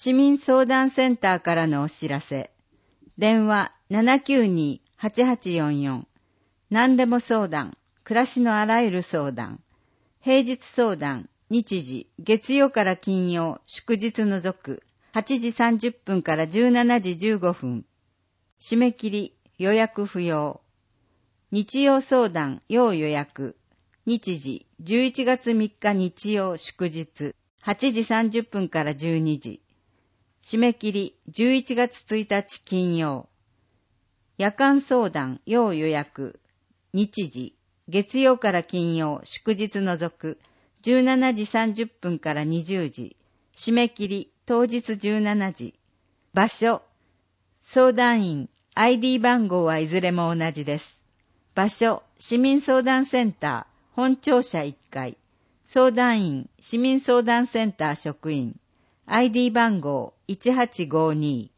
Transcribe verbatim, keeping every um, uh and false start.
市民相談センターからのお知らせ。電話 ななきゅうに はちはちよんよん。何でも相談、暮らしのあらゆる相談。平日相談、日時、月曜から金曜、祝日除く、はちじさんじゅっぷんからじゅうしちじじゅうごふん。締め切り、予約不要。日曜相談、要予約。日時、じゅういちがつみっか日曜祝日、はちじさんじゅっぷんからじゅうにじ。締め切り、じゅういちがつついたち金曜。夜間相談、要予約。日時、月曜から金曜、祝日除く、じゅうしちじさんじゅっぷんからにじゅうじ。締め切り、当日じゅうしちじ。場所、相談員、アイディー 番号はいずれも同じです。場所、市民相談センター、本庁舎いっかい。相談員、市民相談センター職員。アイディー 番号いちはちごに。